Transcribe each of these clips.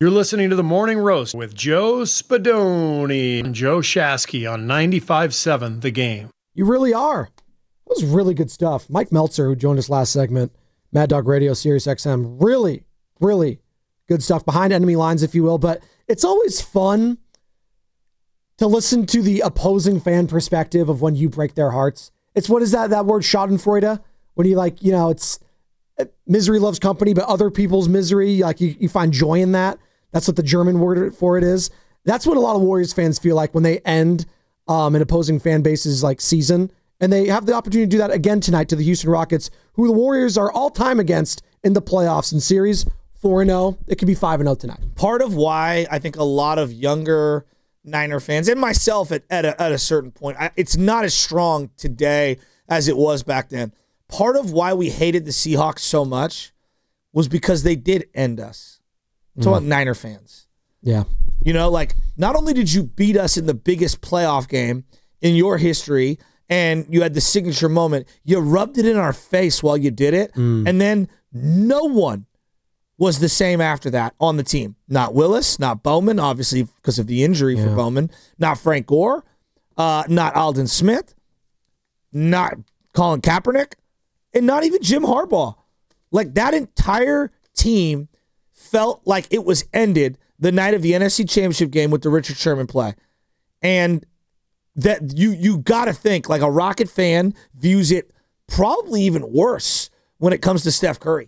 You're listening to The Morning Roast with Joe Spadoni and Joe Shasky on 95.7 The Game. You really are. That was really good stuff. Mike Meltzer, who joined us last segment, Mad Dog Radio, Sirius XM, really, really good stuff behind enemy lines, if you will. But it's always fun to listen to the opposing fan perspective of when you break their hearts. It's, what is that word, schadenfreude? When you it's misery loves company, but other people's misery, you find joy in that. That's what the German word for it is. That's what a lot of Warriors fans feel like when they end an opposing fan base's season. And they have the opportunity to do that again tonight to the Houston Rockets, who the Warriors are all time against in the playoffs in series 4-0. It could be 5-0 tonight. Part of why I think a lot of younger Niner fans, and myself at a certain point, it's not as strong today as it was back then. Part of why we hated the Seahawks so much was because they did end us. I'm talking about Niner fans. Yeah. Not only did you beat us in the biggest playoff game in your history, and you had the signature moment, you rubbed it in our face while you did it, and then no one was the same after that on the team. Not Willis, not Bowman, obviously because of the injury for Bowman, not Frank Gore, not Aldon Smith, not Colin Kaepernick, and not even Jim Harbaugh. That entire team felt like it was ended the night of the NFC Championship game with the Richard Sherman play. And that you got to think, a Rocket fan views it probably even worse when it comes to Steph Curry.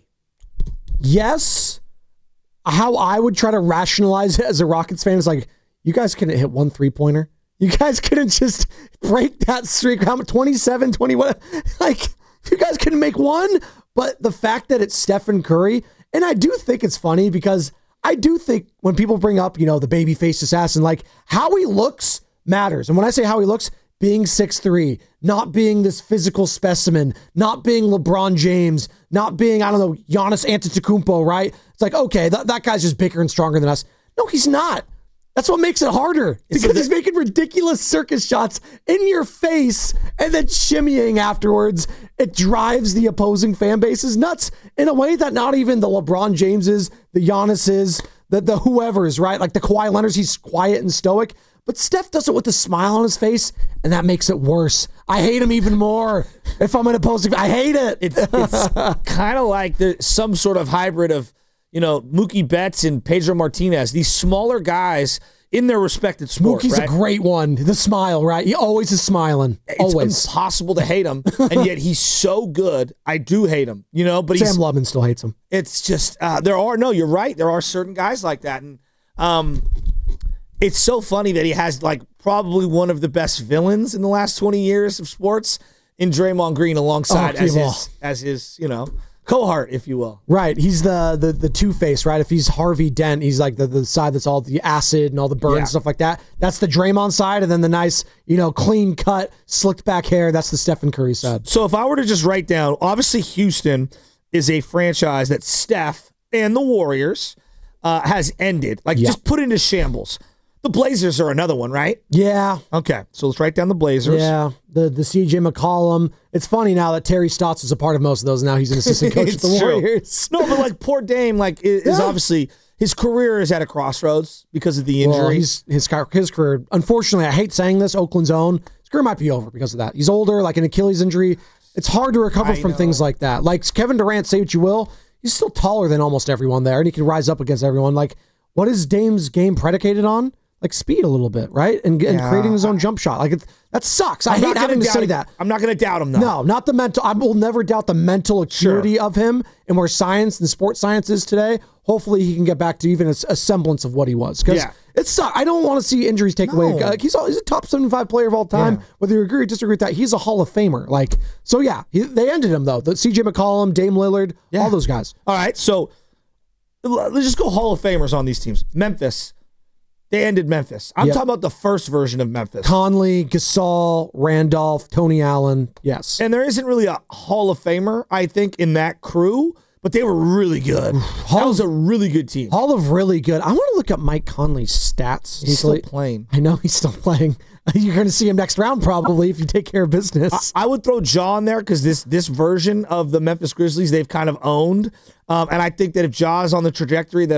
Yes. How I would try to rationalize it as a Rockets fan is you guys couldn't hit one three-pointer. You guys couldn't just break that streak. How much? 27, 21? You guys couldn't make one? But the fact that it's Stephen Curry, and I do think it's funny because I do think when people bring up, the baby-faced assassin, how he looks matters. And when I say how he looks, being 6'3", not being this physical specimen, not being LeBron James, not being, Giannis Antetokounmpo, right? It's okay, that guy's just bigger and stronger than us. No, he's not. That's what makes it harder, because he's making ridiculous circus shots in your face and then shimmying afterwards. It drives the opposing fan bases nuts in a way that not even the LeBron Jameses, the Giannis's, the whoever's, right? The Kawhi Leonard's, he's quiet and stoic. But Steph does it with a smile on his face, and that makes it worse. I hate him even more if I'm an opposing. I hate it. It's kind of like some sort of hybrid of, Mookie Betts and Pedro Martinez. These smaller guys in their respected sport. Mookie's right? a great one. The smile, right? He always is smiling. It's impossible to hate him, and yet he's so good. I do hate him, But Sam Lubman still hates him. It's just you're right. There are certain guys like that, and it's so funny that he has probably one of the best villains in the last 20 years of sports in Draymond Green alongside as his cohort, if you will. Right. He's the Two-Face, right? If he's Harvey Dent, he's the side that's all the acid and all the burn and stuff like that. That's the Draymond side, and then the nice, clean cut, slicked back hair, that's the Stephen Curry side. So if I were to just write down, obviously Houston is a franchise that Steph and the Warriors has ended. Just put into shambles. The Blazers are another one, right? Yeah. Okay, so let's write down the Blazers. Yeah, the CJ McCollum. It's funny now that Terry Stotts was a part of most of those. Now he's an assistant coach at the Warriors. No, but poor Dame, is obviously his career is at a crossroads because of the injury. Well, his career. Unfortunately, I hate saying this. Oakland's own. His career might be over because of that. He's older, an Achilles injury. It's hard to recover from things like that. Kevin Durant, say what you will, he's still taller than almost everyone there, and he can rise up against everyone. What is Dame's game predicated on? Speed a little bit, right? And creating his own jump shot. That sucks. I hate having to say that. I'm not going to doubt him, though. No, not the mental. I will never doubt the mental acuity of him and where science and sports science is today. Hopefully he can get back to even a semblance of what he was. Because it sucks. I don't want to see injuries take away. He's a top 75 player of all time. Whether you agree or disagree with that, he's a Hall of Famer. They ended him, though. The CJ McCollum, Dame Lillard, all those guys. All right, so let's just go Hall of Famers on these teams. Memphis. They ended Memphis. I'm talking about the first version of Memphis. Conley, Gasol, Randolph, Tony Allen. Yes. And there isn't really a Hall of Famer, I think, in that crew, but they were really good. That was a really good team. Hall of really good. I want to look up Mike Conley's stats. He's still playing. I know he's still playing. You're going to see him next round probably if you take care of business. I would throw Ja in there because this version of the Memphis Grizzlies they've kind of owned. And I think that if Ja is on the trajectory that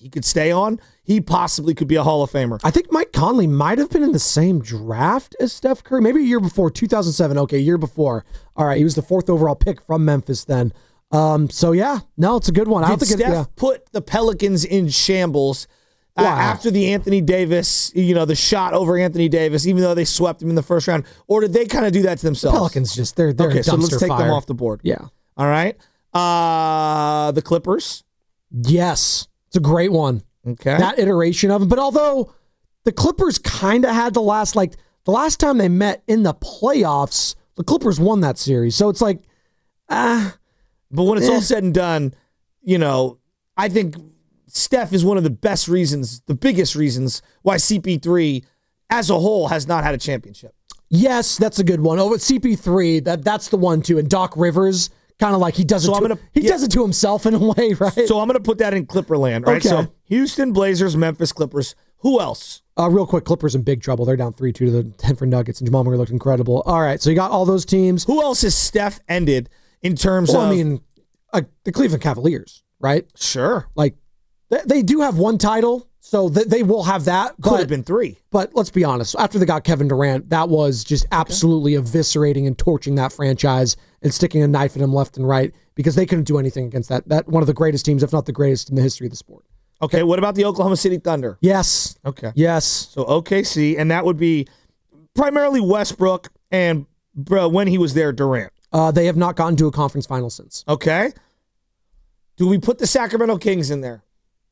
he could stay on, he possibly could be a Hall of Famer. I think Mike Conley might have been in the same draft as Steph Curry. Maybe a year before, 2007. Okay, a year before. All right, he was the 4th overall pick from Memphis then. So yeah, no, it's a good one. I don't think Steph put the Pelicans in shambles after the Anthony Davis, the shot over Anthony Davis, even though they swept him in the first round? Or did they kind of do that to themselves? Pelicans just, they're okay, a so let's dumpster take fire. them off the board. Yeah. All right. The Clippers. Yes. It's a great one. Okay. That iteration of them. But although the Clippers kind of had the last time they met in the playoffs, the Clippers won that series. So it's like, but when it's all said and done, I think Steph is one of the biggest reasons why CP3 as a whole has not had a championship. Yes, that's a good one. Over CP3, that's the one too. And Doc Rivers, kind of like he does it to himself in a way, right? So I'm going to put that in Clipperland, right? Okay. So Houston Blazers, Memphis Clippers. Who else? Real quick, Clippers in big trouble. They're down 3-2 to the Denver Nuggets, and Jamal Murray looked incredible. All right, so you got all those teams. Who else has Steph ended in terms of? I mean, the Cleveland Cavaliers, right? Sure. Like, they do have one title, so they will have that. Could have been 3. But let's be honest. After they got Kevin Durant, that was just absolutely eviscerating and torching that franchise and sticking a knife in them left and right because they couldn't do anything against that one of the greatest teams, if not the greatest in the history of the sport. Okay, what about the Oklahoma City Thunder? Yes. Okay. Yes. So OKC, and that would be primarily Westbrook and when he was there, Durant. They have not gotten to a conference final since. Okay. Do we put the Sacramento Kings in there?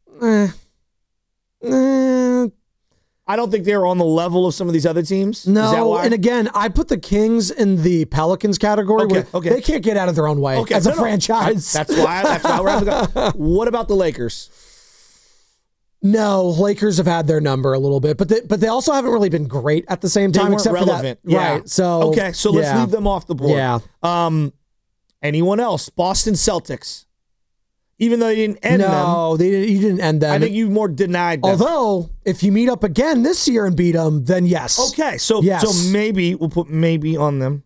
I don't think they're on the level of some of these other teams. No, Is that why? and again, I put the Kings in the Pelicans category where they can't get out of their own way as a franchise. That's why we're having to go. What about the Lakers? No, Lakers have had their number a little bit, but they also haven't really been great at the same time, except relevant. for that. Yeah. Right. So let's leave them off the board. Yeah. Anyone else? Boston Celtics. Even though you didn't end them. No, you didn't end them. I think you more denied them. Although, if you meet up again this year and beat them, then yes. Okay, so maybe we'll put maybe on them.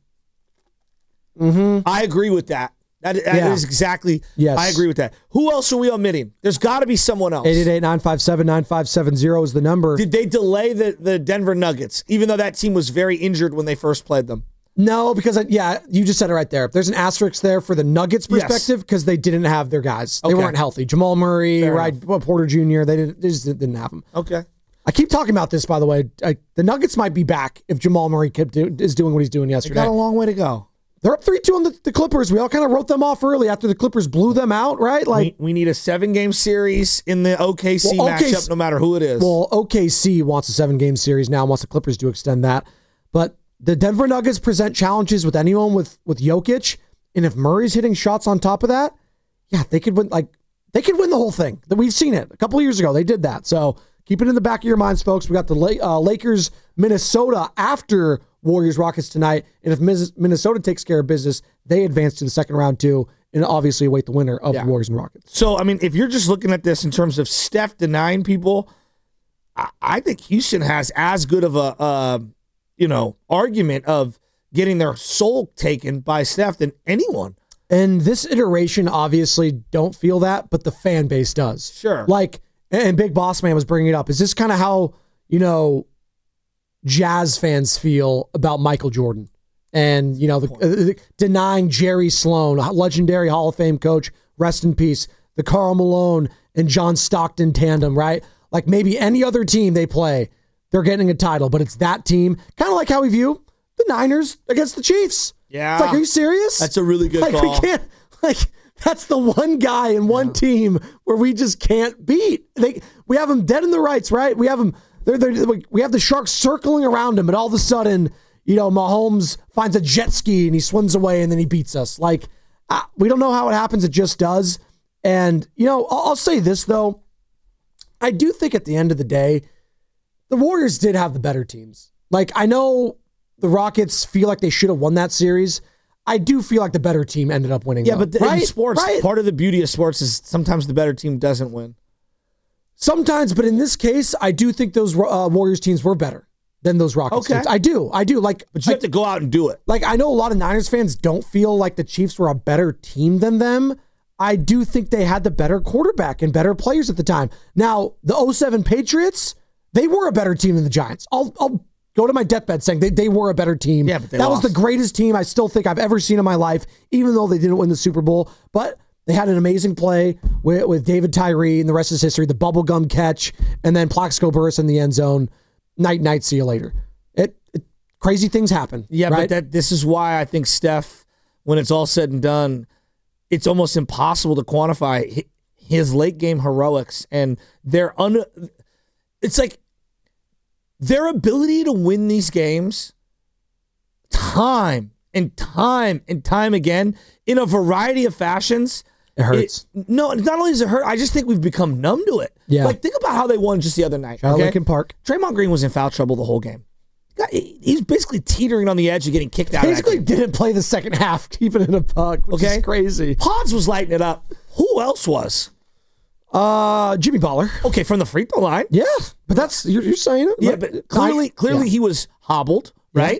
Mm-hmm. I agree with that. That is exactly. Yes. I agree with that. Who else are we omitting? There's got to be someone else. 888-957-9570 is the number. Did they delay the Denver Nuggets, even though that team was very injured when they first played them? No, because, you just said it right there. There's an asterisk there for the Nuggets perspective because they didn't have their guys. They weren't healthy. Jamal Murray, Porter Jr., they just didn't have them. Okay. I keep talking about this, by the way. The Nuggets might be back if Jamal Murray is doing what he's doing yesterday. They got a long way to go. They're up 3-2 on the Clippers. We all kind of wrote them off early after the Clippers blew them out, right? Like we need a 7-game series in the OKC matchup, no matter who it is. Well, OKC wants a 7-game series now, wants the Clippers to extend that. But the Denver Nuggets present challenges with anyone with Jokic, and if Murray's hitting shots on top of that, they could win. They could win the whole thing. We've seen it a couple of years ago. They did that. So keep it in the back of your minds, folks. We got the Lakers, Minnesota after Warriors Rockets tonight, and if Minnesota takes care of business, they advance to the second round too, and obviously await the winner of the Warriors and Rockets. So I mean, if you're just looking at this in terms of Steph denying people, I think Houston has as good of a argument of getting their soul taken by Steph than anyone. And this iteration obviously don't feel that, but the fan base does. Sure. And Big Boss Man was bringing it up. Is this kind of how, Jazz fans feel about Michael Jordan? And, denying Jerry Sloan, a legendary Hall of Fame coach, rest in peace, the Karl Malone and John Stockton tandem, right? Like maybe any other team they play, they're getting a title, but it's that team. Kind of like how we view the Niners against the Chiefs. Yeah. It's like, are you serious? That's a really good call. We can't, that's the one guy and one team where we just can't beat. We have them dead in the rights, right? We have them, we have the Sharks circling around him, and all of a sudden, Mahomes finds a jet ski and he swims away and then he beats us. We don't know how it happens. It just does. And, I'll say this, though. I do think at the end of the day, the Warriors did have the better teams. I know the Rockets feel like they should have won that series. I do feel like the better team ended up winning. Yeah, but in sports, part of the beauty of sports is sometimes the better team doesn't win. Sometimes, but in this case, I do think those Warriors teams were better than those Rockets teams. I do. But you have to go out and do it. I know a lot of Niners fans don't feel like the Chiefs were a better team than them. I do think they had the better quarterback and better players at the time. Now, the 07 Patriots, they were a better team than the Giants. I'll go to my deathbed saying they were a better team. Yeah, but that lost. was the greatest team I still think I've ever seen in my life, even though they didn't win the Super Bowl. But they had an amazing play with David Tyree, and the rest is history. The bubblegum catch, and then Plaxico Burress in the end zone. Night, see you later. Crazy things happen. Yeah, right? but this is why I think Steph, when it's all said and done, it's almost impossible to quantify his late game heroics and it's like their ability to win these games time and time and time again in a variety of fashions. It hurts. No, not only does it hurt, I just think we've become numb to it. Yeah. Like, think about how they won just the other night. Shout out Lincoln Park. Draymond Green was in foul trouble the whole game. He's basically teetering on the edge of getting kicked out. Basically didn't play the second half, keeping it a puck, which is crazy. Pods was lighting it up. Who else was? Jimmy Butler. Okay, from the free throw line. Yeah, but that's you're saying it. Yeah, but clearly he was hobbled, right?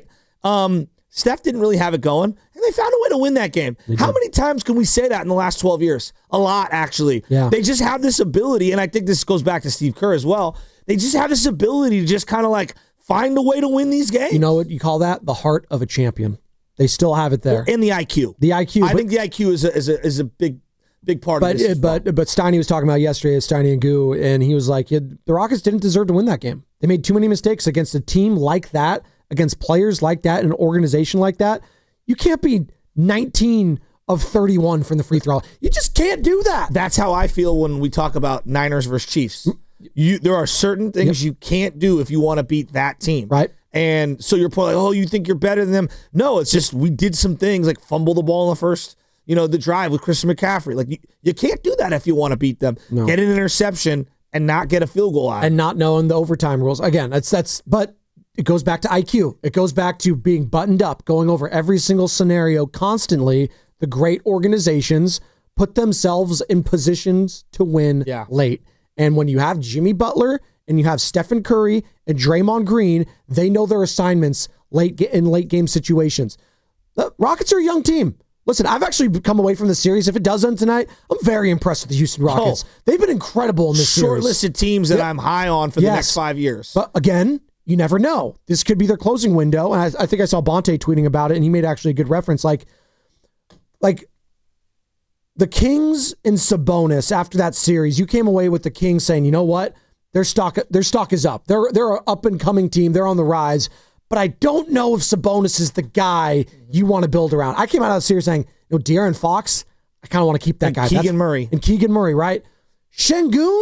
Steph didn't really have it going, and they found a way to win that game. How many times can we say that in the last 12 years? A lot, actually. Yeah. They just have this ability, and I think this goes back to Steve Kerr as well. They just have this ability to just kind of like find a way to win these games. You know what you call that? The heart of a champion. They still have it there. And the IQ. The IQ. I think the IQ is a big part of this. But Steiny was talking about yesterday, Steiny and Goo, and he was like, the Rockets didn't deserve to win that game. They made too many mistakes against a team like that, against players like that, an organization like that. You can't be 19 of 31 from the free throw. You just can't do that. That's how I feel when we talk about Niners versus Chiefs. There are certain things you can't do if you want to beat that team. Right. And so you're probably like, oh, you think you're better than them. No, it's just we did some things like fumble the ball in the first, the drive with Christian McCaffrey. Like you can't do that if you want to beat them. No. Get an interception and not get a field goal out. And not knowing the overtime rules. Again, but it goes back to IQ. It goes back to being buttoned up, going over every single scenario constantly. The great organizations put themselves in positions to win late. And when you have Jimmy Butler and you have Stephen Curry and Draymond Green, they know their assignments in late game situations. The Rockets are a young team. Listen, I've actually come away from the series. If it does end tonight, I'm very impressed with the Houston Rockets. They've been incredible in this series. Shortlisted teams that I'm high on for the next 5 years. But again, you never know. This could be their closing window. And I think I saw Bonte tweeting about it, and he made actually a good reference. Like the Kings and Sabonis after that series, you came away with the Kings saying, you know what? Their stock is up. They're an up-and-coming team. They're on the rise. But I don't know if Sabonis is the guy you want to build around. I came out of the series saying, De'Aaron Fox, I kind of want to keep that guy. Keegan Murray. And Keegan Murray, right? Şengün,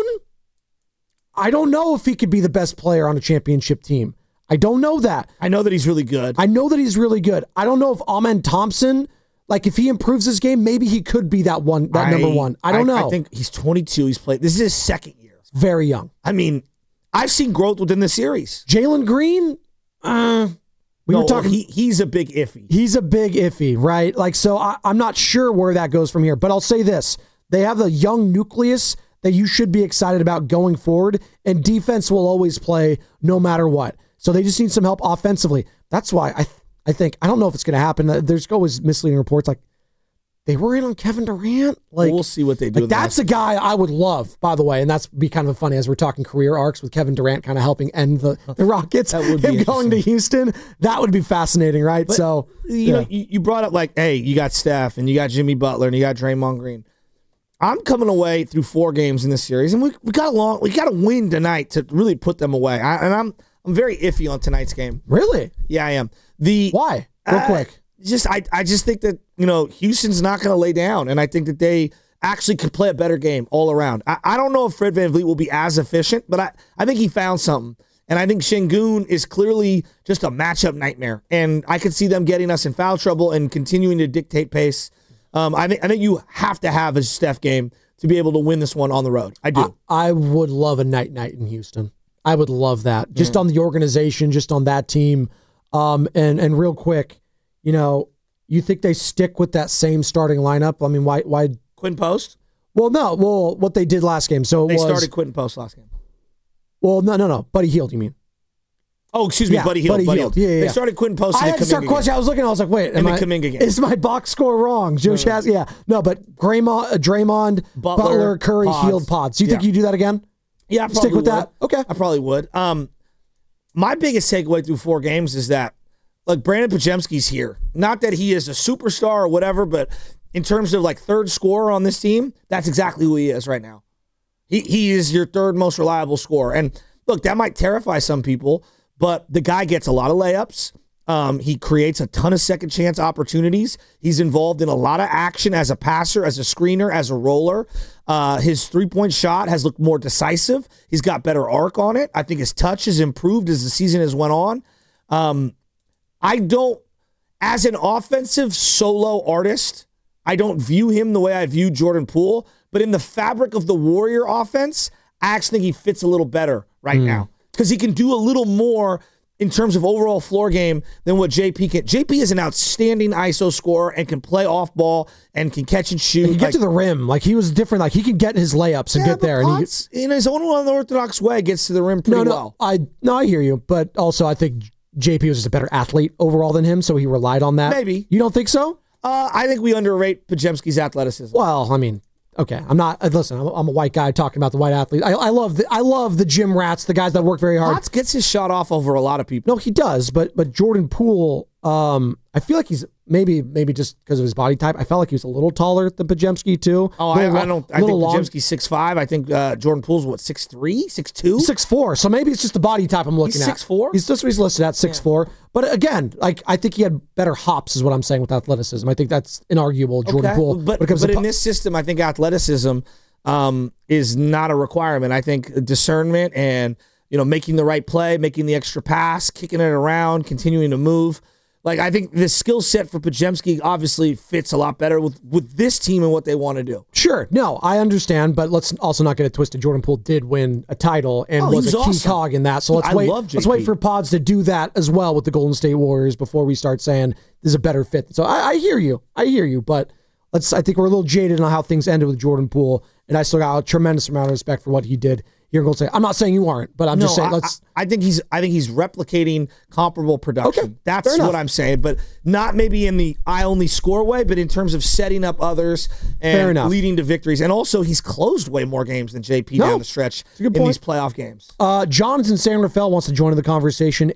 I don't know if he could be the best player on a championship team. I don't know that. I know that he's really good. I don't know if Amen Thompson, like if he improves his game, maybe he could be that number one. I don't know. I think he's 22. He's played. This is his second year. Very young. I mean, I've seen growth within the series. Jalen Green, were talking. He's a big iffy. He's a big iffy, right? Like, so I'm not sure where that goes from here. But I'll say this: they have a young nucleus that you should be excited about going forward, and defense will always play no matter what. So they just need some help offensively. That's why I think, I don't know if it's going to happen. There's always misleading reports like they were in on Kevin Durant. Like, we'll see what they do. Like, that's a guy I would love, by the way, and that's be kind of funny as we're talking career arcs with Kevin Durant kind of helping end the Rockets. That would be him going to Houston. That would be fascinating, right? But, so you know, you brought up like, hey, you got Steph and you got Jimmy Butler and you got Draymond Green. I'm coming away through 4 games in this series, and we got to win tonight to really put them away. I'm very iffy on tonight's game. Really? Yeah, I am. Why? Real quick. I just think that, Houston's not going to lay down, and I think that they actually could play a better game all around. I don't know if Fred VanVleet will be as efficient, but I think he found something. And I think Şengün is clearly just a matchup nightmare, and I could see them getting us in foul trouble and continuing to dictate pace. I think you have to have a Steph game to be able to win this one on the road. I do. I would love a night in Houston. I would love that. Just on the organization, just on that team. And real quick, you think they stick with that same starting lineup? I mean, why Quinn Post? Well, no. Well, what they did last game. So they started Quinn Post last game. Well, no. Buddy Hield, you mean? Oh, excuse me, Yeah, Buddy Hield. Buddy Hield. Yeah. They started Quentin Posey. I had to start questioning. I was looking. I was like, wait, And the Kuminga game. is my box score wrong? Joe Shaz. Yeah, no, but Draymond, Butler, Curry, Pods. Hield, Pods. Do you think you do that again? Yeah, I probably Stick with would. that. Okay, I probably would. My biggest takeaway through 4 games is that, look, Brandon Podziemski's here. Not that he is a superstar or whatever, but in terms of like third scorer on this team, that's exactly who he is right now. He is your third most reliable scorer. And look, that might terrify some people, but the guy gets a lot of layups. He creates a ton of second chance opportunities. He's involved in a lot of action as a passer, as a screener, as a roller. His 3-point shot has looked more decisive. He's got better arc on it. I think his touch has improved as the season has went on. I don't, as an offensive solo artist, I don't view him the way I view Jordan Poole, but in the fabric of the Warrior offense, I actually think he fits a little better right now because he can do a little more in terms of overall floor game than what JP can. JP is an outstanding ISO scorer and can play off ball and can catch and shoot. he can get to the rim. Like he was different. Like he could get his layups and get there. And Potts, in his own unorthodox way, gets to the rim pretty well. I hear you, but also I think JP was just a better athlete overall than him, so he relied on that. Maybe. You don't think so? I think we underrate Podziemski's athleticism. Well, I mean, okay, I'm not. Listen, I'm a white guy talking about the white athlete. I love the gym rats, the guys that work very hard. Potts gets his shot off over a lot of people. No, he does, but Jordan Poole, I feel like he's maybe just because of his body type. I felt like he was a little taller than Podziemski too. Oh, I think Podziemski's 6'5". I think Jordan Poole's what, 6'3", 6'2"? 6'4". So maybe it's just the body type I'm looking He's at. 6'4"? That's what he's listed at, 6'4". But again, like I think he had better hops, is what I'm saying with athleticism. I think that's inarguable. Jordan Poole, but in this system, I think athleticism is not a requirement. I think discernment and making the right play, making the extra pass, kicking it around, continuing to move. Like, I think the skill set for Podziemski obviously fits a lot better with this team and what they want to do. Sure. No, I understand, but let's also not get it twisted. Jordan Poole did win a title and was a key cog in that. So let's wait for Pods to do that as well with the Golden State Warriors before we start saying this is a better fit. So I hear you. But I think we're a little jaded on how things ended with Jordan Poole, and I still got a tremendous amount of respect for what he did here in Golden State. I'm not saying you aren't, but I'm just saying I think he's replicating comparable production. Okay, that's what I'm saying, but not maybe in the I only score way, but in terms of setting up others and leading to victories. And also, he's closed way more games than JP down the stretch in these playoff games. Jonathan San Rafael wants to join in the conversation.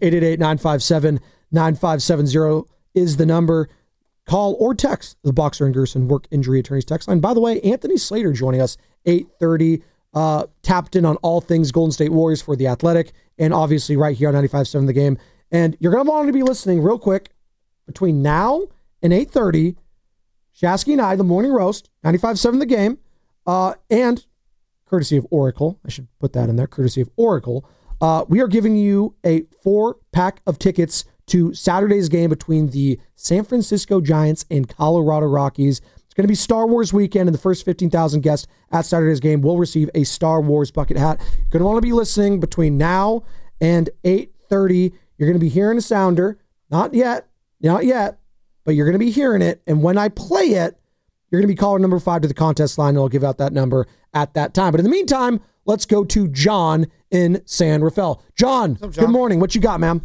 888-957-9570 is the number. Call or text the Boxer and Gerson Work Injury Attorneys text line. By the way, Anthony Slater joining us 8:30. Tapped in on all things Golden State Warriors for The Athletic, and obviously right here on 95.7 The Game. And you're going to want to be listening real quick between now and 8:30. Shasky and I, the Morning Roast, 95.7 The Game, and courtesy of Oracle. I should put that in there, courtesy of Oracle. We are giving you a 4-pack of tickets to Saturday's game between the San Francisco Giants and Colorado Rockies. It's going to be Star Wars weekend, and the first 15,000 guests at Saturday's game will receive a Star Wars bucket hat. You're going to want to be listening between now and 8:30. You're going to be hearing a sounder. Not yet, but you're going to be hearing it. And when I play it, you're going to be caller number 5 to the contest line, and I'll give out that number at that time. But in the meantime, let's go to John in San Rafael. John, good morning. What you got, ma'am?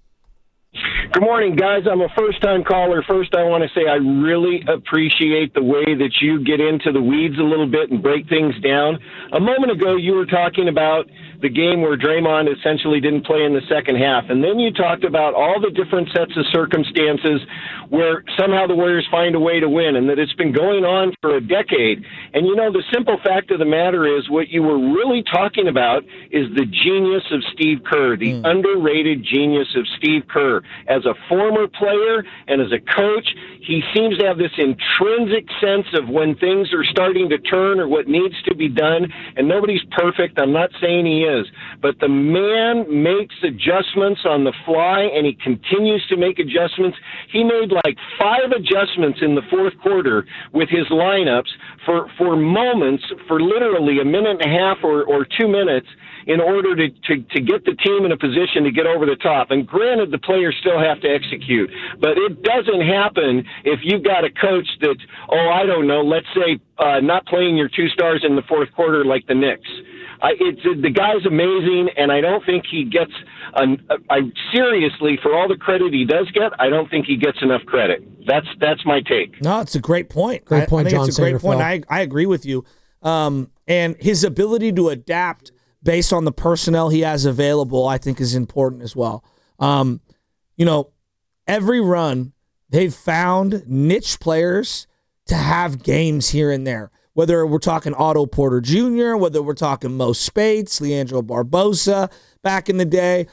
Good morning, guys. I'm a first-time caller. First, I want to say I really appreciate the way that you get into the weeds a little bit and break things down. A moment ago, you were talking about the game where Draymond essentially didn't play in the second half, and then you talked about all the different sets of circumstances where somehow the Warriors find a way to win, and that it's been going on for a decade. And, the simple fact of the matter is what you were really talking about is the genius of Steve Kerr, the underrated genius of Steve Kerr. As a former player and as a coach, he seems to have this intrinsic sense of when things are starting to turn or what needs to be done, and nobody's perfect. I'm not saying he is, but the man makes adjustments on the fly, and he continues to make adjustments. He made like 5 adjustments in the fourth quarter with his lineups for moments, for literally a minute and a half or 2 minutes, in order to get the team in a position to get over the top. And granted, the players still have to execute, but it doesn't happen if you've got a coach that's, let's say not playing your 2 stars in the fourth quarter like the Knicks. The guy's amazing, and I don't think he gets. Seriously, for all the credit he does get, I don't think he gets enough credit. That's my take. No, it's a great point. Great point, I think John it's a great point. Sanderfeld. I agree with you. And his ability to adapt based on the personnel he has available, I think, is important as well. Every run, they've found niche players to have games here and there. Whether we're talking Otto Porter Jr., whether we're talking Mo Spates, Leandro Barbosa back in the day,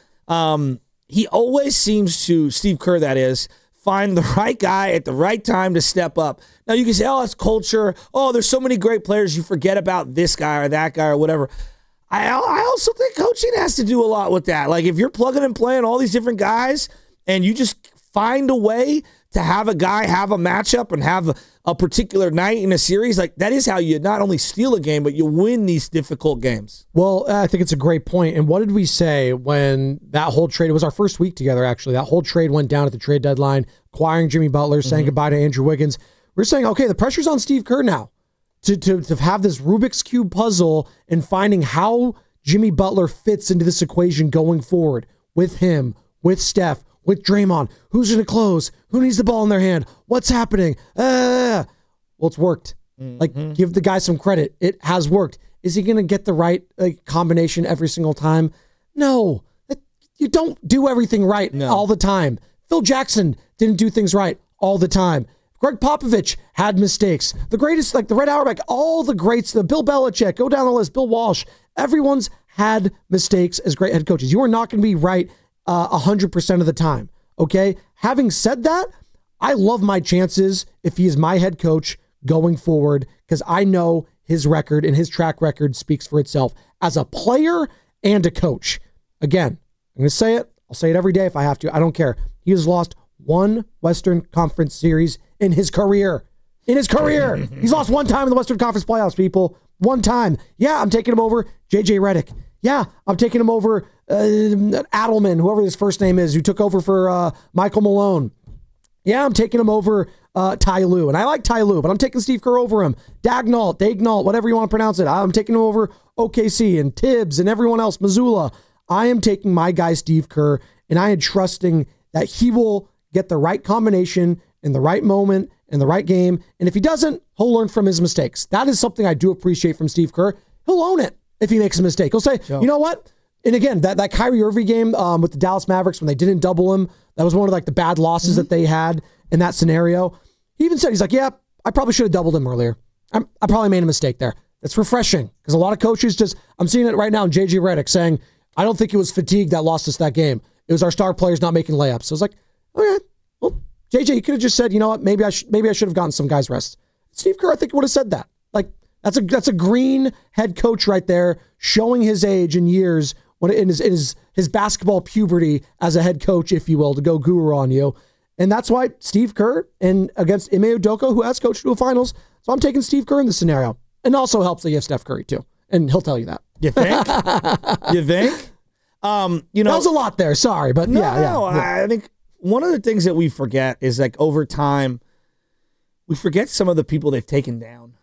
he always seems to, Steve Kerr that is, find the right guy at the right time to step up. Now, you can say, oh, it's culture. Oh, there's so many great players. You forget about this guy or that guy or whatever. I also think coaching has to do a lot with that. Like, if you're plugging and playing all these different guys and you just find a way to have a guy have a matchup and have a particular night in a series, like that is how you not only steal a game, but you win these difficult games. Well, I think it's a great point. And what did we say when that whole trade, it was our first week together, actually. That whole trade went down at the trade deadline, acquiring Jimmy Butler, saying goodbye to Andrew Wiggins. We're saying, okay, the pressure's on Steve Kerr now to have this Rubik's Cube puzzle and finding how Jimmy Butler fits into this equation going forward with him, with Steph, with Draymond. Who's going to close? Who needs the ball in their hand? What's happening? Well, it's worked. Like, give the guy some credit. It has worked. Is he going to get the right combination every single time? No. You don't do everything right all the time. Phil Jackson didn't do things right all the time. Greg Popovich had mistakes. The greatest, like the Red Auerbach, all the greats, the Bill Belichick, go down the list, Bill Walsh, everyone's had mistakes as great head coaches. You are not going to be right 100% of the time, okay? Having said that, I love my chances if he is my head coach going forward because I know his record and his track record speaks for itself as a player and a coach. Again, I'm going to say it. I'll say it every day if I have to. I don't care. He has lost one Western Conference series in his career. He's lost one time in the Western Conference playoffs, people. One time. Yeah, I'm taking him over J.J. Redick. Yeah, I'm taking him over Adelman, whoever his first name is, who took over for Michael Malone. Yeah, I'm taking him over Ty Lue. And I like Ty Lue, but I'm taking Steve Kerr over him. Daignault, whatever you want to pronounce it. I'm taking him over OKC and Tibbs and everyone else, Missoula. I am taking my guy Steve Kerr, and I am trusting that he will get the right combination in the right moment, in the right game. And if he doesn't, he'll learn from his mistakes. That is something I do appreciate from Steve Kerr. He'll own it if he makes a mistake. He'll say, you know what? And again, that Kyrie Irving game with the Dallas Mavericks when they didn't double him, that was one of like the bad losses that they had in that scenario. He even said, he's like, yeah, I probably should have doubled him earlier. I probably made a mistake there. That's refreshing because a lot of coaches I'm seeing it right now in J.J. Redick saying, I don't think it was fatigue that lost us that game. It was our star players not making layups. So I was like, okay, well, JJ, you could have just said, you know what, maybe I should have gotten some guys rest. Steve Kerr, I think, would have said that. Like, that's a green head coach right there, showing his age and years when in his basketball puberty as a head coach, if you will, to go guru on you. And that's why Steve Kerr and against Ime Udoka, who has coached to a finals. So I'm taking Steve Kerr in this scenario. And also helps that you have Steph Curry too. And he'll tell you that. You think? You think? That was a lot there. Sorry, but yeah. I think one of the things that we forget is like over time, we forget some of the people they've taken down.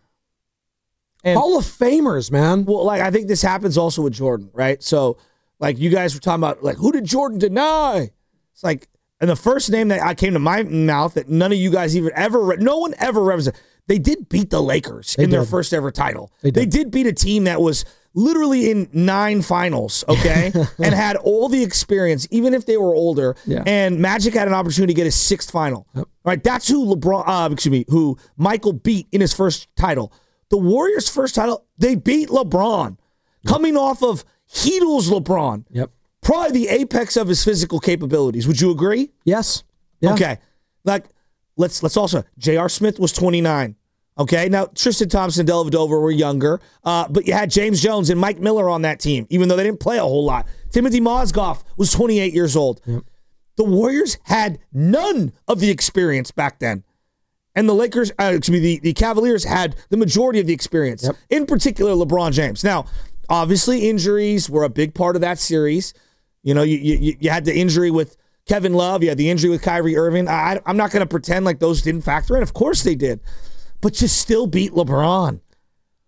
And, Hall of Famers, man. Well, like I think this happens also with Jordan, right? So, like you guys were talking about, like who did Jordan deny? It's like, and the first name that I came to my mouth that none of you guys even ever, no one ever represented. They did beat the Lakers in their first ever title. They did beat a team that was literally in 9 finals, okay, and had all the experience, even if they were older. Yeah. And Magic had an opportunity to get his 6th final. Yep. Right, that's who who Michael beat in his first title. The Warriors' first title, they beat LeBron, coming off of Heatles LeBron. Yep, probably the apex of his physical capabilities. Would you agree? Yes. Yeah. Okay, like let's also. J.R. Smith was 29. Okay, now Tristan Thompson and Dellavedova were younger, but you had James Jones and Mike Miller on that team, even though they didn't play a whole lot. Timothy Mozgov was 28 years old. Yep. The Warriors had none of the experience back then. And the Lakers, the Cavaliers had the majority of the experience, in particular LeBron James. Now, obviously injuries were a big part of that series. You know, you had the injury with Kevin Love, you had the injury with Kyrie Irving. I'm not going to pretend like those didn't factor in. Of course they did. But you still beat LeBron.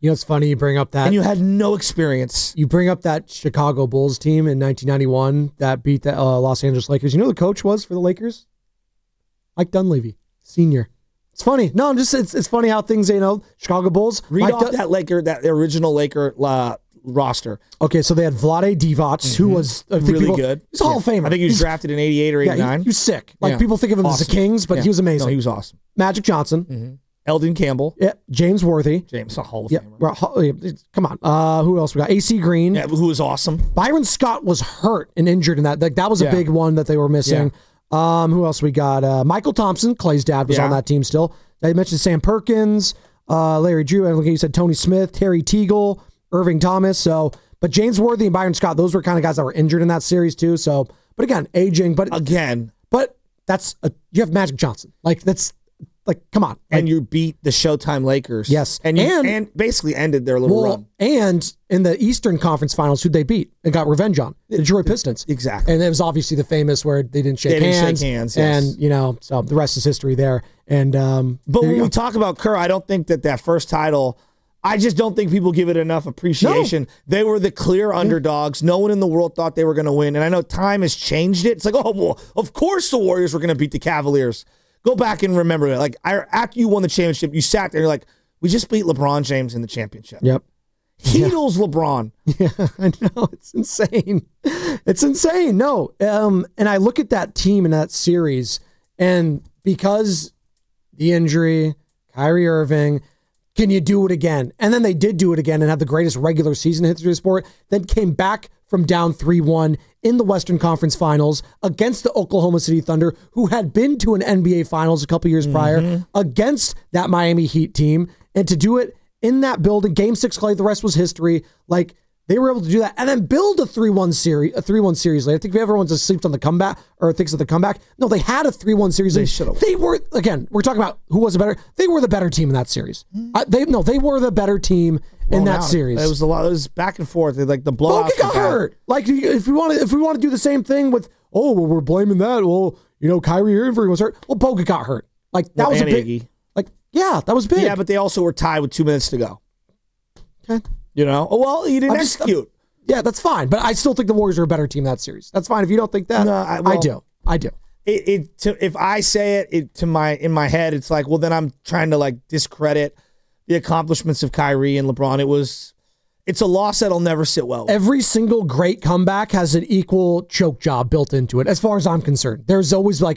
You know, it's funny you bring up that. And you had no experience. You bring up that Chicago Bulls team in 1991 that beat the Los Angeles Lakers. You know who the coach was for the Lakers? Mike Dunleavy, Sr. It's funny. No, it's funny how things, Chicago Bulls. Read off that original Laker roster. Okay, so they had Vlade Divac, who was really good. He's a Hall of Famer. I think he was drafted in 88 or 89. He was sick. Like, people think of him as the Kings, but he was amazing. No, he was awesome. Magic Johnson. Eldon Campbell. Yeah, James Worthy. James, a Hall of Famer. Well, come on. Who else we got? AC Green. Yeah, who was awesome. Byron Scott was hurt and injured in that. Like, that was a big one that they were missing. Yeah. Who else we got? Michael Thompson, Clay's dad, was on that team still. I mentioned Sam Perkins, Larry Drew, and you said Tony Smith, Terry Teagle, Irving Thomas. But James Worthy and Byron Scott, those were kind of guys that were injured in that series too. So, but again, aging. But that's you have Magic Johnson. Come on. And you beat the Showtime Lakers. Yes. And basically ended their little run. And in the Eastern Conference Finals, who'd they beat and got revenge on? The Detroit Pistons. Exactly. And it was obviously the famous where they didn't shake hands. Yes. And, so the rest is history there. And But when we talk about Kerr, I don't think that first title, I just don't think people give it enough appreciation. No. They were the clear underdogs. No one in the world thought they were going to win. And I know time has changed it. It's like, oh, well, of course the Warriors were going to beat the Cavaliers. Go back and remember it. Like, after you won the championship, you sat there and you're like, we just beat LeBron James in the championship. Yep. Heedles LeBron. Yeah, I know. It's insane. It's insane. No. And I look at that team in that series, and because the injury, Kyrie Irving, can you do it again? And then they did do it again and had the greatest regular season in history of the sport, then came back from down 3-1 in the Western Conference Finals against the Oklahoma City Thunder, who had been to an NBA Finals a couple years prior, against that Miami Heat team. And to do it in that building, Game 6 Clay, the rest was history. Like, they were able to do that and then build a 3-1 series later. I think if everyone just sleeps on the comeback or thinks of the comeback, no, they had a 3-1 series. They should have. They were, again, we're talking about who was the better. They were the better team in that series. They were the better team in that series. It was a lot. It was back and forth. Like the blowout. Bogut got hurt. Like, if we want to do the same thing with, we're blaming that. Well, Kyrie Irving was hurt. Well, Bogut got hurt. Like, that was a big. Iggy. Like, yeah, that was big. Yeah, but they also were tied with 2 minutes to go. Okay. Well, you didn't execute. Yeah, that's fine. But I still think the Warriors are a better team in that series. That's fine if you don't think that. No, I do. If I say it in my head, it's like, well, then I'm trying to like discredit the accomplishments of Kyrie and LeBron. It's a loss that'll never sit well. Every single great comeback has an equal choke job built into it, as far as I'm concerned. There's always the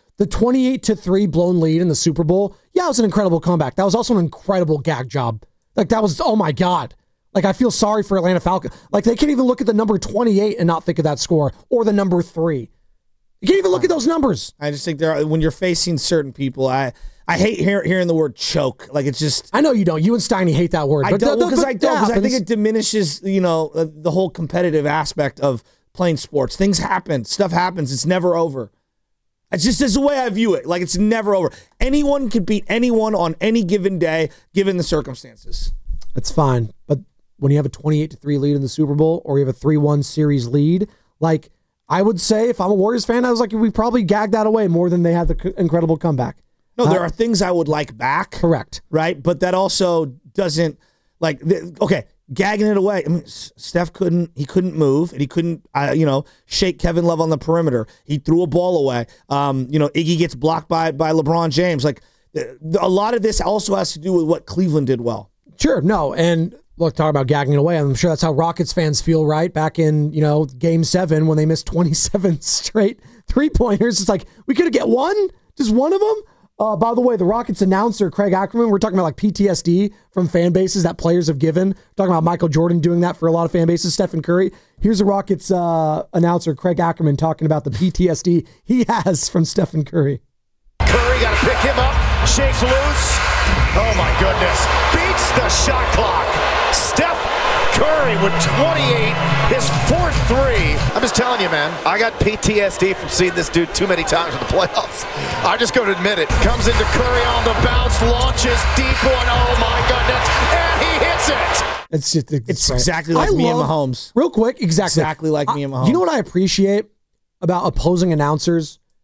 28-3 blown lead in the Super Bowl. Yeah, it was an incredible comeback. That was also an incredible gag job. Like, that was, oh my God. Like, I feel sorry for Atlanta Falcons. Like, they can't even look at the number 28 and not think of that score, or the number 3. You can't even look at those numbers. I just think when you're facing certain people, I hate hearing the word choke. Like, it's just. I know you don't. You and Steiny hate that word. I don't, because I think it diminishes, the whole competitive aspect of playing sports. Things happen. Stuff happens. It's never over. It's just the way I view it. Like, it's never over. Anyone can beat anyone on any given day, given the circumstances. That's fine. But when you have a 28-3 lead in the Super Bowl, or you have a 3-1 series lead, like, I would say if I'm a Warriors fan, I was like, we probably gagged that away more than they had the incredible comeback. No, there are things I would like back. Correct. Right? But that also doesn't, gagging it away. I mean, Steph couldn't move, and he couldn't, shake Kevin Love on the perimeter. He threw a ball away. Iggy gets blocked by LeBron James. Like, a lot of this also has to do with what Cleveland did well. Sure. No. And look, talk about gagging it away. I'm sure that's how Rockets fans feel, right? Back in, Game 7 when they missed 27 straight three-pointers. It's like, we could have get one? Just one of them? By the way, the Rockets announcer, Craig Ackerman, we're talking about like PTSD from fan bases that players have given. We're talking about Michael Jordan doing that for a lot of fan bases, Stephen Curry. Here's the Rockets announcer, Craig Ackerman, talking about the PTSD he has from Stephen Curry. Curry got to pick him up, shakes loose. Oh my goodness. Beats the shot clock. Steph Curry with 28, his fourth three. I'm just telling you, man, I got PTSD from seeing this dude too many times in the playoffs. I just going to admit it. Comes into Curry on the bounce, launches deep one. Oh my goodness. And he hits it. It's exactly like me and Mahomes. Real quick, exactly. Exactly like me and Mahomes. You know what I appreciate about opposing announcers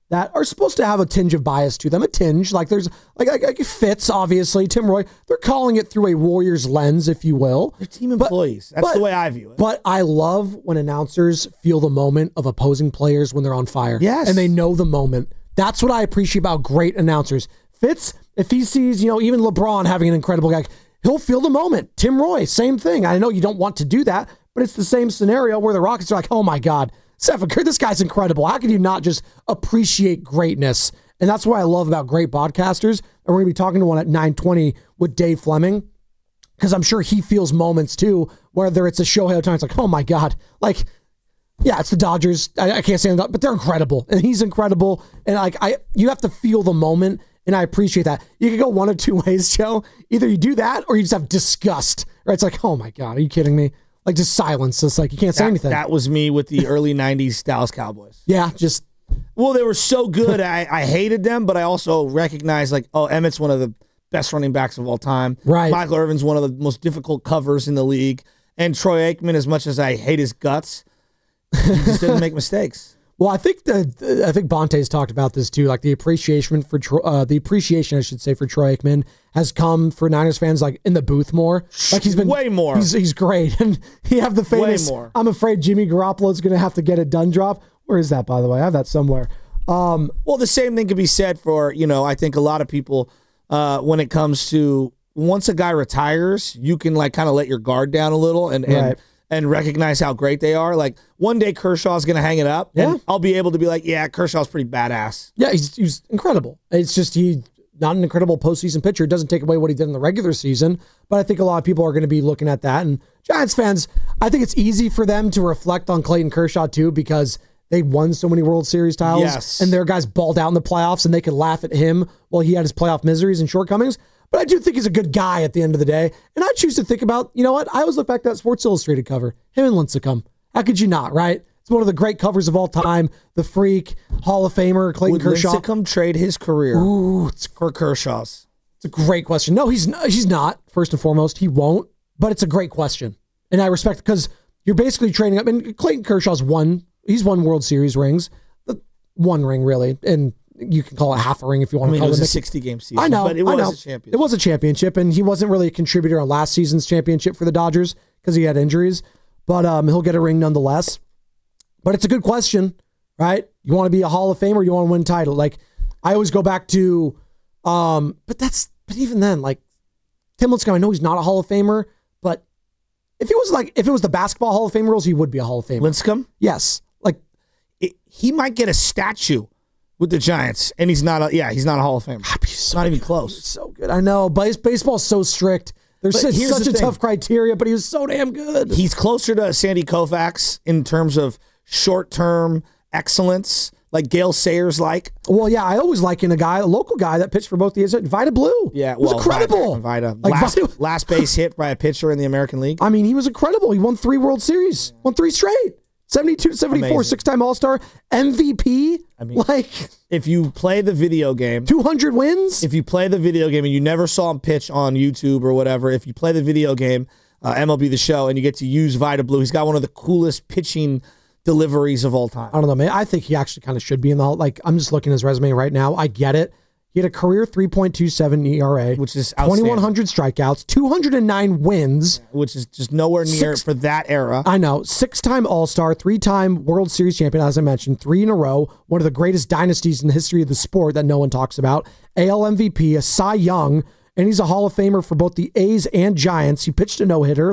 that are supposed to have a tinge of bias to them, a tinge. Like there's like Fitz, obviously, Tim Roy. They're calling it through a Warriors lens, if you will. They're team employees. That's the way I view it. But I love when announcers feel the moment of opposing players when they're on fire. Yes. And they know the moment. That's what I appreciate about great announcers. Fitz, if he sees, even LeBron having an incredible guy, he'll feel the moment. Tim Roy, same thing. I know you don't want to do that, but it's the same scenario where the Rockets are like, oh my God, Stephen Curry, this guy's incredible. How can you not just appreciate greatness? And that's what I love about great podcasters. And we're going to be talking to one at 9:20 with Dave Fleming, because I'm sure he feels moments too, whether it's a Shohei Ohtani, it's like, oh my God, like, yeah, it's the Dodgers. I can't say that, but they're incredible. And he's incredible. And you have to feel the moment. And I appreciate that. You can go one of two ways, Joe. Either you do that or you just have disgust. Right? It's like, oh my God, are you kidding me? Like just silence. It's like you can't say anything. That was me with the early 90s Dallas Cowboys. Yeah, just. Well, they were so good. I hated them, but I also recognized Emmett's one of the best running backs of all time. Right. Michael Irvin's one of the most difficult covers in the league. And Troy Aikman, as much as I hate his guts, he just didn't make mistakes. Well, I think Bonte's talked about this too. Like the appreciation for Troy Aikman has come for Niners fans like in the booth more. Like he's been way more. He's great, and he have the famous. Way more. I'm afraid Jimmy Garoppolo's going to have to get it done. Drop. Where is that, by the way? I have that somewhere. Well, the same thing could be said for I think a lot of people when it comes to once a guy retires, you can kind of let your guard down a little and recognize how great they are. Like one day Kershaw's going to hang it up, and I'll be able to be like, yeah, Kershaw's pretty badass. Yeah, he's incredible. It's just not an incredible postseason pitcher. It doesn't take away what he did in the regular season, but I think a lot of people are going to be looking at that. And Giants fans, I think it's easy for them to reflect on Clayton Kershaw too, because they won so many World Series titles, yes, and their guys balled out in the playoffs, and they could laugh at him while he had his playoff miseries and shortcomings. But I do think he's a good guy at the end of the day. And I choose to think about, you know what? I always look back at that Sports Illustrated cover, him and Lincecum. How could you not, right? It's one of the great covers of all time. The Freak, Hall of Famer, Clayton Kershaw. Would Lincecum trade his career for Kershaw's? It's a great question. No, he's not, first and foremost. He won't, but it's a great question. And I respect it because you're basically trading up. And Clayton Kershaw's won World Series rings. One ring, really. And you can call it half a ring if you want to call it. It was a 60-game season. I know, but it was a championship. It was a championship, and he wasn't really a contributor on last season's championship for the Dodgers because he had injuries. But he'll get a ring nonetheless. But it's a good question, right? You want to be a Hall of Famer, or you want to win a title? Like I always go back to, but even then, like Tim Lincecum, I know he's not a Hall of Famer, but if it was the basketball Hall of Fame rules, he would be a Hall of Famer. Lincecum? Yes. He might get a statue with the Giants, and he's not a Hall of Famer. Not even close. So good. I know. Baseball's so strict. There's such a tough criteria, but he was so damn good. He's closer to Sandy Koufax in terms of short-term excellence, like Gale Sayers like. Well, yeah, I always liken a local guy that pitched for both the Vida Blue. Yeah, it was incredible. Vida. Last base hit by a pitcher in the American League. I mean, he was incredible. He won 3 World Series. Won 3 straight. 72, 74, amazing. 6-time All-Star, MVP. I mean, if you play the video game, 200 wins. If you play the video game and you never saw him pitch on YouTube or whatever, if you play the video game, MLB The Show, and you get to use Vida Blue, he's got one of the coolest pitching deliveries of all time. I don't know, man. I think he actually kind of should be in the I'm just looking at his resume right now. I get it. He had a career 3.27 ERA, which is 2,100 strikeouts, 209 wins, which is just nowhere near for that era. I know. 6-time All-Star, 3-time World Series champion, as I mentioned, 3 in a row. One of the greatest dynasties in the history of the sport that no one talks about. AL MVP, a Cy Young, and he's a Hall of Famer for both the A's and Giants. He pitched a no-hitter.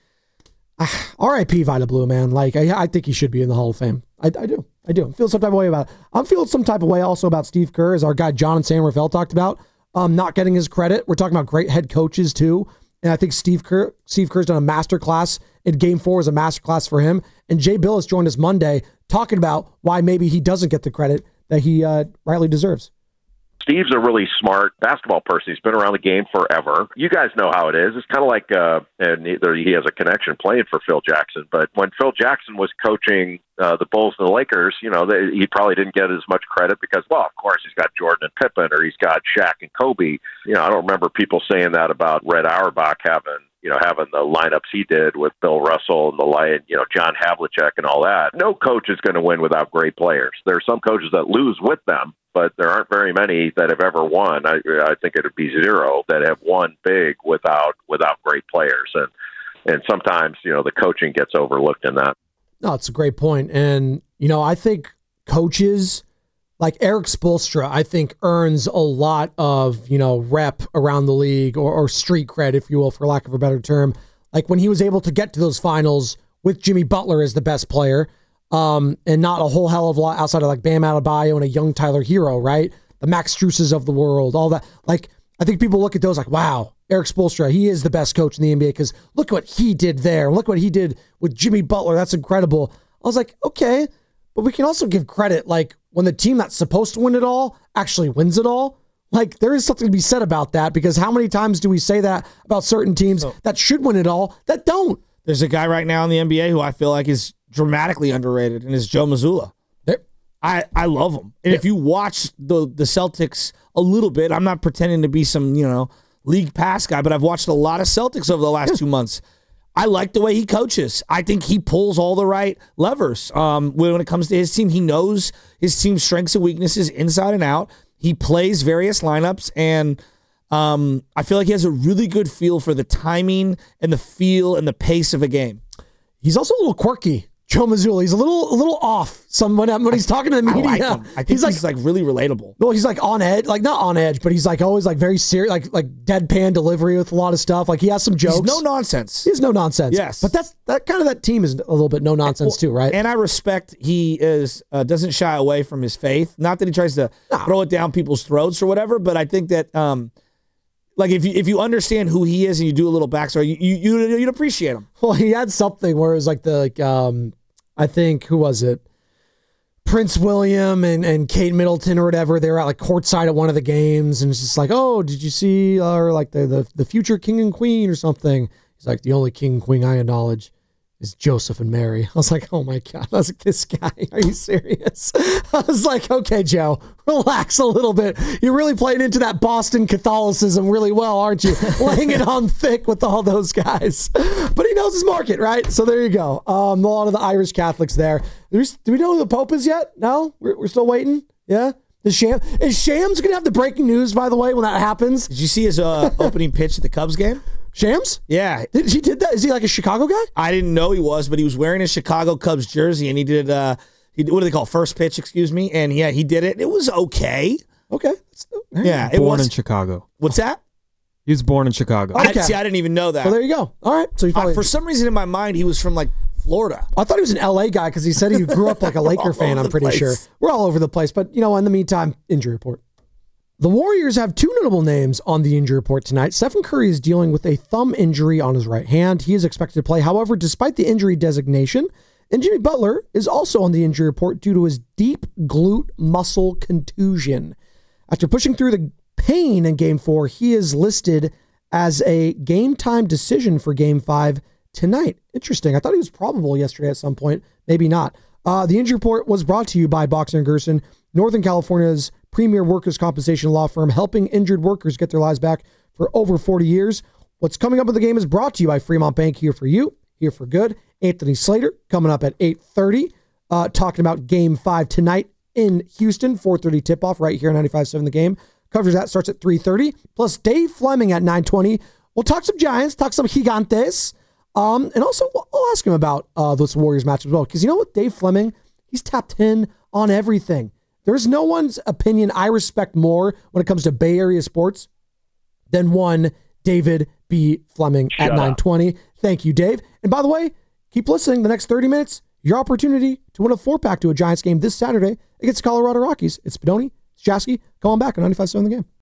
R.I.P. Vida Blue, man. I think he should be in the Hall of Fame. I do. I feel some type of way about it. I'm feeling some type of way also about Steve Kerr, as our guy John and Sam Rafael talked about, not getting his credit. We're talking about great head coaches too. And I think Steve Kerr's done a masterclass in Game 4 is a masterclass for him. And Jay Billis joined us Monday talking about why maybe he doesn't get the credit that he rightly deserves. Steve's a really smart basketball person. He's been around the game forever. You guys know how it is. It's kind of like, and he has a connection playing for Phil Jackson. But when Phil Jackson was coaching the Bulls and the Lakers, he probably didn't get as much credit because, well, of course, he's got Jordan and Pippen, or he's got Shaq and Kobe. I don't remember people saying that about Red Auerbach having having the lineups he did with Bill Russell and the Lion, John Havlicek and all that. No coach is going to win without great players. There are some coaches that lose with them, but there aren't very many that have ever won. I think it would be zero that have won big without great players. And sometimes, the coaching gets overlooked in that. No, it's a great point. And, I think coaches like Eric Spoelstra, I think earns a lot of, rep around the league or street cred, if you will, for lack of a better term. Like when he was able to get to those finals with Jimmy Butler as the best player, and not a whole hell of a lot outside of like Bam Adebayo and a young Tyler Hero, right? The Max Struses of the world, all that. Like, I think people look at those like, wow, Eric Spoelstra, he is the best coach in the NBA because look what he did there. Look what he did with Jimmy Butler. That's incredible. I was like, okay, but we can also give credit, like when the team that's supposed to win it all actually wins it all. Like there is something to be said about that because how many times do we say that about certain teams that should win it all that don't? There's a guy right now in the NBA who I feel like is dramatically underrated, and is Joe Mazzulla. I love him. And if you watch the Celtics a little bit, I'm not pretending to be some, league pass guy, but I've watched a lot of Celtics over the last 2 months. I like the way he coaches. I think he pulls all the right levers. When it comes to his team, he knows his team's strengths and weaknesses inside and out. He plays various lineups, and I feel like he has a really good feel for the timing and the feel and the pace of a game. He's also a little quirky. Joe Mazzulla, he's a little off. When he's talking to the media, I like him. I think he's like really relatable. Well, he's like on edge, like not on edge, but he's like always like very serious, like deadpan delivery with a lot of stuff. Like he has some jokes. He's no nonsense. He's no nonsense. Yes, but that team is a little bit no nonsense too, right? And I respect he is doesn't shy away from his faith. Not that he tries to throw it down people's throats or whatever, but I think that like if you understand who he is and you do a little backstory, you'd appreciate him. Well, he had something where it was like I think, who was it? Prince William and Kate Middleton or whatever. They were at like courtside at one of the games, and it's just like, oh, did you see or like the future king and queen or something? He's like, the only king and queen I acknowledge is Joseph and Mary. I was like, oh my God. I was like, this guy, are you serious? I was like, okay, Joe, relax a little bit. You're really playing into that Boston Catholicism really well, aren't you? Laying it on thick with all those guys. But he knows his market, right? So there you go. A lot of the Irish Catholics there. Do we know who the Pope is yet? No? We're still waiting? Yeah? Is Shams going to have the breaking news, by the way, when that happens? Did you see his opening pitch at the Cubs game? Shams? Yeah. He did that? Is he like a Chicago guy? I didn't know he was, but he was wearing a Chicago Cubs jersey, and he did, what do they call it? First pitch, excuse me. And yeah, he did it. It was okay. Okay. Yeah. Born in Chicago. What's that? He was born in Chicago. Okay. I didn't even know that. Well, there you go. All right. So he's probably, for some reason in my mind, he was from like Florida. I thought he was an LA guy because he said he grew up like a Laker fan, I'm pretty sure. We're all over the place. But, in the meantime, injury report. The Warriors have two notable names on the injury report tonight. Stephen Curry is dealing with a thumb injury on his right hand. He is expected to play. However, despite the injury designation, and Jimmy Butler is also on the injury report due to his deep glute muscle contusion. After pushing through the pain in Game 4, he is listed as a game-time decision for Game 5 tonight. Interesting. I thought he was probable yesterday at some point. Maybe not. The injury report was brought to you by Boxer and Gerson, Northern California's premier workers' compensation law firm, helping injured workers get their lives back for over 40 years. What's coming up in the game is brought to you by Fremont Bank, here for you, here for good. Anthony Slater coming up at 8:30, talking about Game 5 tonight in Houston, 4:30 tip-off right here on 95.7 The Game. Coverage that starts at 3:30, plus Dave Fleming at 9:20. We'll talk some Giants, talk some Gigantes, and also I'll ask him about those Warriors match as well, because you know what, Dave Fleming, he's tapped in on everything. There's no one's opinion I respect more when it comes to Bay Area sports than one David B. Fleming at 9:20. Thank you, Dave. And by the way, keep listening. The next 30 minutes, your opportunity to win a 4-pack to a Giants game this Saturday against the Colorado Rockies. It's Spadoni, it's Jasky. Come on back on 95.7 The Game.